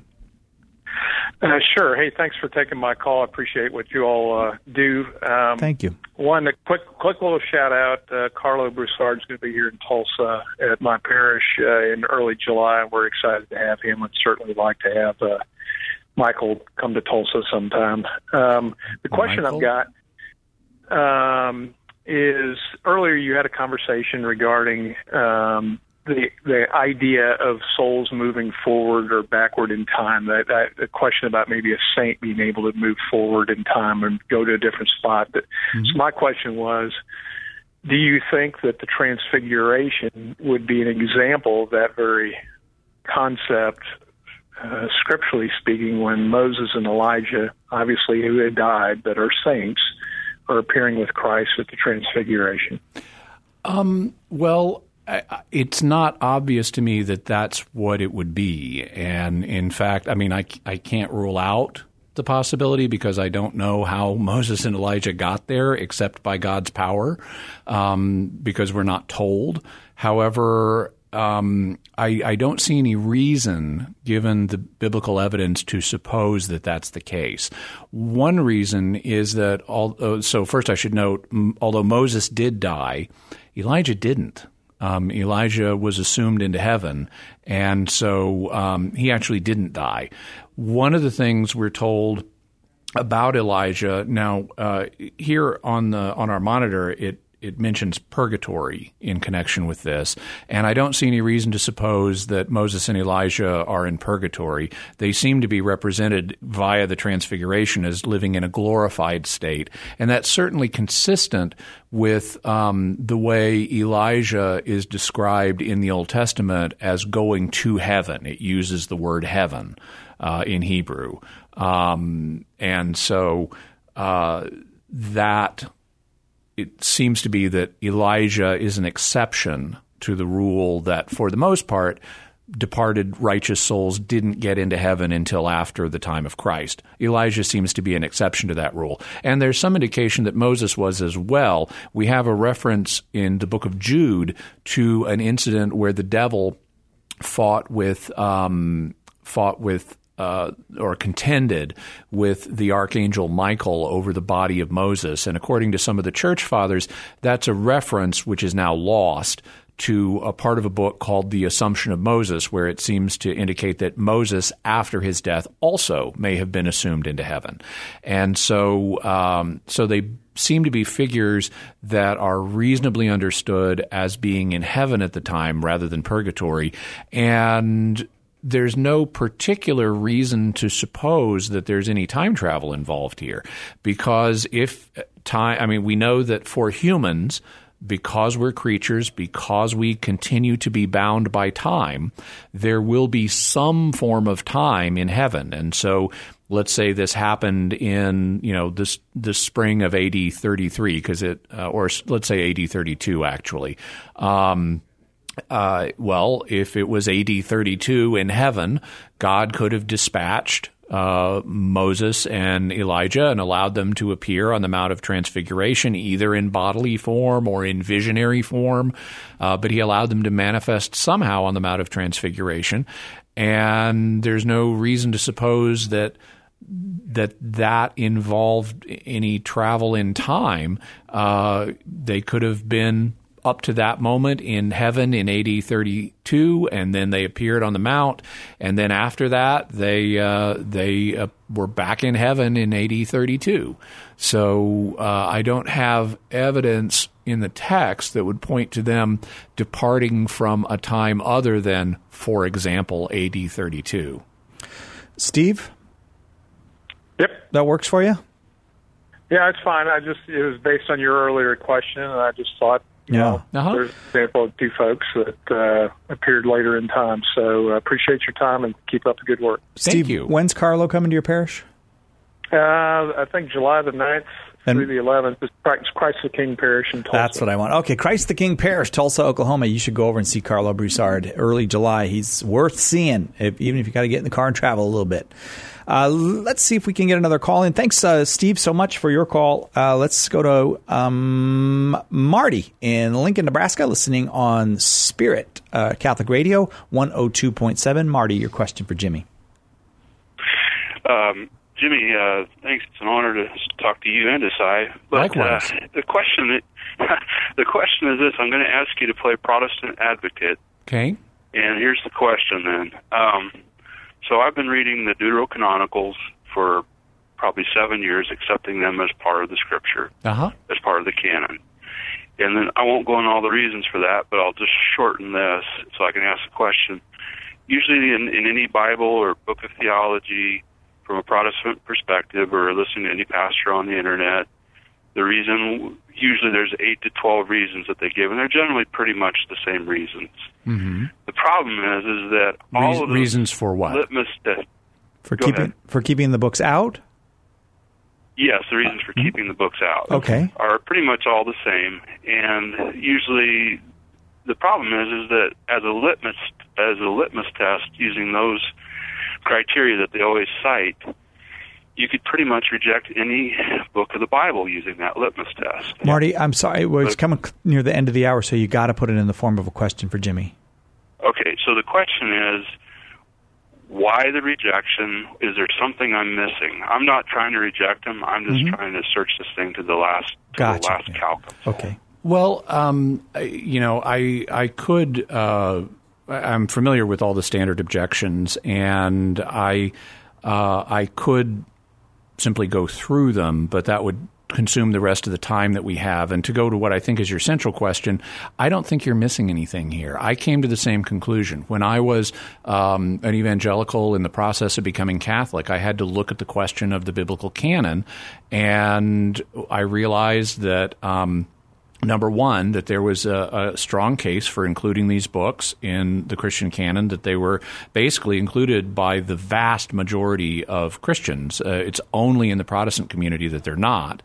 Uh, sure. Hey, thanks for taking my call. I appreciate what you all uh, do. Um, Thank you. One, a quick, quick little shout out. Uh, Carlo Broussard is going to be here in Tulsa at my parish uh, in early July, and we're excited to have him. I'd certainly like to have uh, Michael come to Tulsa sometime. Um, the question Michael? I've got um, is earlier you had a conversation regarding um, the the idea of souls moving forward or backward in time. That, that a question about maybe a saint being able to move forward in time and go to a different spot. That, mm-hmm. So my question was, do you think that the Transfiguration would be an example of that very concept? Uh, scripturally speaking, when Moses and Elijah, obviously who had died, but are saints, are appearing with Christ at the Transfiguration? Um, well, I, it's not obvious to me that that's what it would be. And in fact, I mean, I, I can't rule out the possibility because I don't know how Moses and Elijah got there except by God's power, um, because we're not told. However, Um, I, I don't see any reason, given the biblical evidence, to suppose that that's the case. One reason is that, although, so first I should note, although Moses did die, Elijah didn't. Um, Elijah was assumed into heaven, and so um, he actually didn't die. One of the things we're told about Elijah, now uh, here on the on our monitor, it It mentions purgatory in connection with this, and I don't see any reason to suppose that Moses and Elijah are in purgatory. They seem to be represented via the Transfiguration as living in a glorified state, and that's certainly consistent with um, the way Elijah is described in the Old Testament as going to heaven. It uses the word heaven uh, in Hebrew, um, and so uh, that it seems to be that Elijah is an exception to the rule that, for the most part, departed righteous souls didn't get into heaven until after the time of Christ. Elijah seems to be an exception to that rule. And there's some indication that Moses was as well. We have a reference in the book of Jude to an incident where the devil fought with um, fought with Uh, or contended with the archangel Michael over the body of Moses. And according to some of the church fathers, that's a reference which is now lost to a part of a book called The Assumption of Moses, where it seems to indicate that Moses, after his death, also may have been assumed into heaven. And so, um, so they seem to be figures that are reasonably understood as being in heaven at the time rather than purgatory. And there's no particular reason to suppose that there's any time travel involved here, because if time, I mean, we know that for humans, because we're creatures, because we continue to be bound by time, there will be some form of time in heaven. And so let's say this happened in, you know, this the spring of A D thirty-three, because it, uh, or let's say A D thirty-two, actually. Um, Uh, well, if it was A D thirty-two in heaven, God could have dispatched uh, Moses and Elijah and allowed them to appear on the Mount of Transfiguration, either in bodily form or in visionary form. Uh, but he allowed them to manifest somehow on the Mount of Transfiguration. And there's no reason to suppose that that that involved any travel in time. Uh, they could have been up to that moment in heaven in A D thirty-two, and then they appeared on the Mount, and then after that they uh, they uh, were back in heaven in A D thirty-two. So uh, I don't have evidence in the text that would point to them departing from a time other than, for example, A D thirty-two. Steve? Yep. That works for you? Yeah, it's fine. I just it was based on your earlier question, and I just thought, you Yeah. know, Uh-huh. there's an example of two folks that uh, appeared later in time. So uh, appreciate your time and keep up the good work. Steve, when's Carlo coming to your parish? Uh, I think July the ninth And- through the eleventh is Christ the King Parish in Tulsa. That's what I want. Okay, Christ the King Parish, Tulsa, Oklahoma. You should go over and see Carlo Broussard early July. He's worth seeing, if, even if you got to get in the car and travel a little bit. Uh, let's see if we can get another call in. Thanks, uh, Steve, so much for your call. Uh, let's go to um, Marty in Lincoln, Nebraska, listening on Spirit uh, Catholic Radio, one oh two point seven. Marty, your question for Jimmy. Um, Jimmy, uh, thanks. It's an honor to talk to you and to Cy. But uh, the question, the question is this: I'm going to ask you to play Protestant advocate. Okay. And here's the question then. Um, so I've been reading the Deuterocanonicals for probably seven years, accepting them as part of the Scripture, Uh-huh. as part of the canon. And then I won't go into all the reasons for that, but I'll just shorten this so I can ask the question. Usually in, in any Bible or book of theology, from a Protestant perspective, or listening to any pastor on the internet, the reason, usually there's eight to twelve reasons that they give, and they're generally pretty much the same reasons. Mm-hmm. The problem is, is that all Reas- of the reasons for what? litmus test. For Go keeping ahead. for keeping the books out? Yes, the reasons for keeping the books out Okay. are pretty much all the same, and usually the problem is, is that as a litmus as a litmus test, using those criteria that they always cite, you could pretty much reject any book of the Bible using that litmus test. Marty, I'm sorry. Well, it's coming near the end of the hour, so you got to put it in the form of a question for Jimmy. Okay, so the question is, why the rejection? Is there something I'm missing? I'm not trying to reject them. I'm just Mhm. trying to search this thing to the last to Gotcha. the last calc. Okay. Well, um, I- you know, I I could. Uh, I'm familiar with all the standard objections, and I uh, I could simply go through them, but that would consume the rest of the time that we have. And to go to what I think is your central question, I don't think you're missing anything here. I came to the same conclusion. When I was um, an evangelical in the process of becoming Catholic, I had to look at the question of the biblical canon, and I realized that um, number one, that there was a, a strong case for including these books in the Christian canon, that they were basically included by the vast majority of Christians. Uh, it's only in the Protestant community that they're not.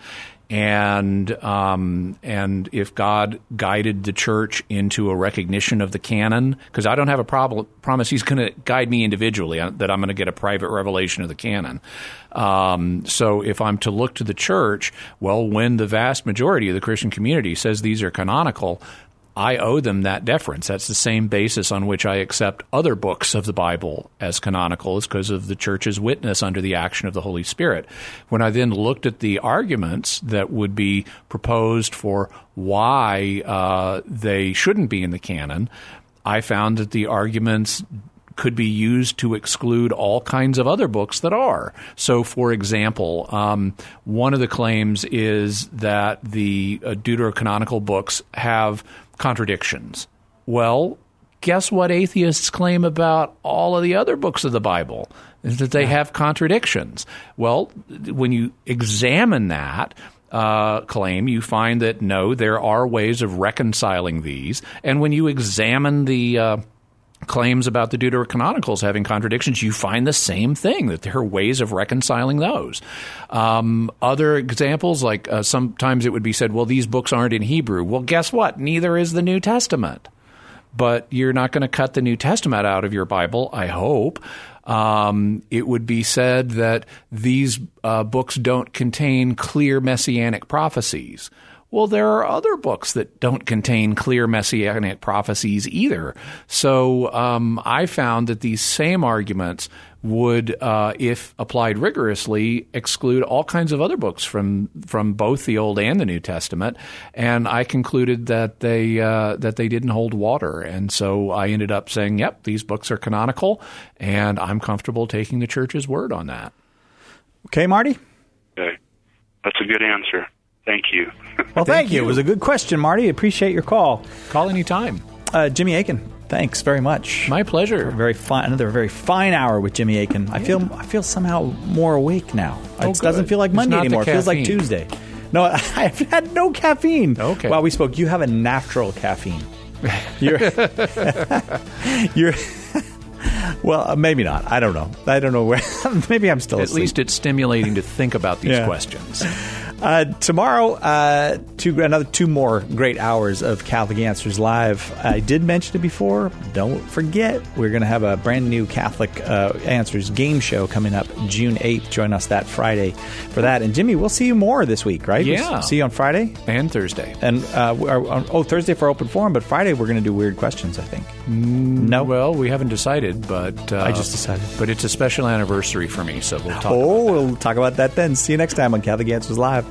And um, and if God guided the church into a recognition of the canon, because I don't have a problem, promise He's going to guide me individually, uh, that I'm going to get a private revelation of the canon. Um, so if I'm to look to the church, well, when the vast majority of the Christian community says these are canonical, I owe them that deference. That's the same basis on which I accept other books of the Bible as canonical, is because of the church's witness under the action of the Holy Spirit. When I then looked at the arguments that would be proposed for why uh, they shouldn't be in the canon, I found that the arguments could be used to exclude all kinds of other books that are. So, for example, um, one of the claims is that the uh, deuterocanonical books have contradictions. Well, guess what atheists claim about all of the other books of the Bible? Is that they have contradictions. Well, when you examine that uh, claim, you find that, no, there are ways of reconciling these. And when you examine the uh, claims about the Deuterocanonicals having contradictions, you find the same thing, that there are ways of reconciling those. Um, other examples, like uh, sometimes it would be said, well, these books aren't in Hebrew. Well, guess what? Neither is the New Testament. But you're not going to cut the New Testament out of your Bible, I hope. Um, it would be said that these uh, books don't contain clear messianic prophecies. Well, there are other books that don't contain clear messianic prophecies either. So um, I found that these same arguments would, uh, if applied rigorously, exclude all kinds of other books from from both the Old and the New Testament. And I concluded that they uh, that they didn't hold water. And so I ended up saying, yep, these books are canonical, and I'm comfortable taking the church's word on that. Okay, Marty? Okay. That's a good answer. Thank you. Well, thank, you. It was a good question, Marty. Appreciate your call. Call anytime. Uh, Jimmy Akin, Thanks very much. My pleasure. A very fine, another very fine hour with Jimmy Akin. I feel I feel somehow more awake now. Oh, it doesn't good. feel like It's Monday not the anymore. It feels like caffeine. Tuesday. No, I've had no caffeine. Okay. While we spoke, you have a natural caffeine. You're, you're well, uh, maybe not. I don't know. I don't know where. Maybe I'm still At asleep. least it's stimulating to think about these Yeah. questions. Uh, tomorrow, uh, two, another two more great hours of Catholic Answers Live. I did mention it before. Don't forget, we're going to have a brand new Catholic uh, Answers game show coming up June eighth. Join us that Friday for that. And Jimmy, we'll see you more this week, right? Yeah. We'll see you on Friday? And Thursday. And uh, we are, oh, Thursday for open forum, but Friday we're going to do weird questions, I think. No? Well, we haven't decided, but... Uh, I just decided. But it's a special anniversary for me, so we'll talk Oh, about that. we'll talk about that then. See you next time on Catholic Answers Live.